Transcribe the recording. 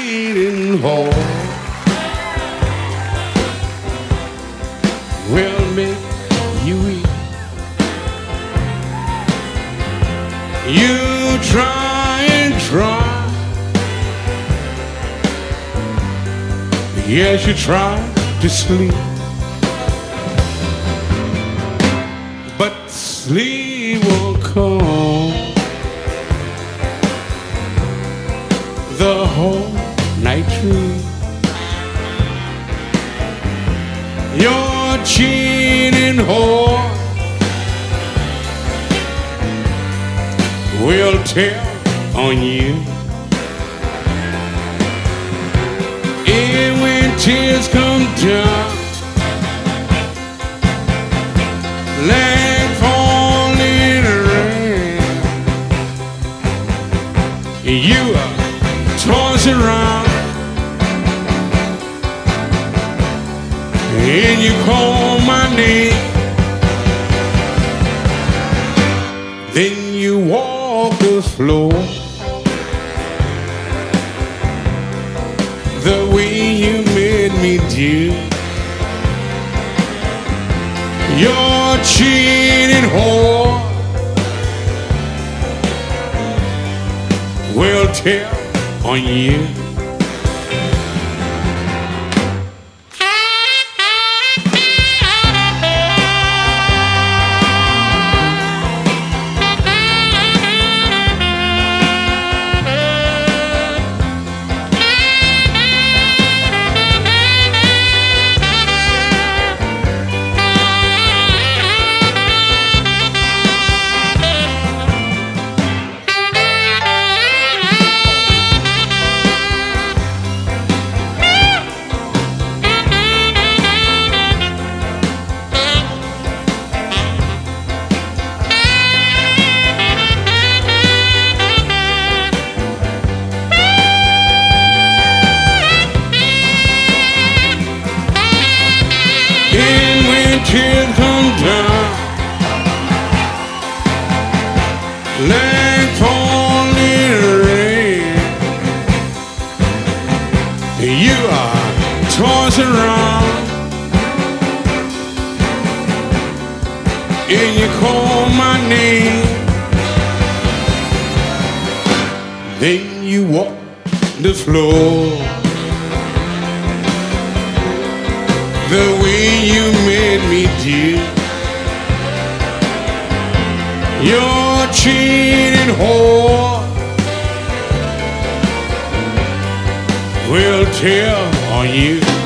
cheating whore will make you weak. You try and try, yes, you try to sleep, but sleep won't come the whole night through. You're cheating whore will tell on you. And when tears come down like falling rain, you are tossing around and you call my name. Then you walk the floor the way you made me do. You're cheating whore will tell on you. And when tears come down like falling rain, you are tossed around and you call my name. Then you walk the floor the way you made me do. You're cheating whore will tell on you.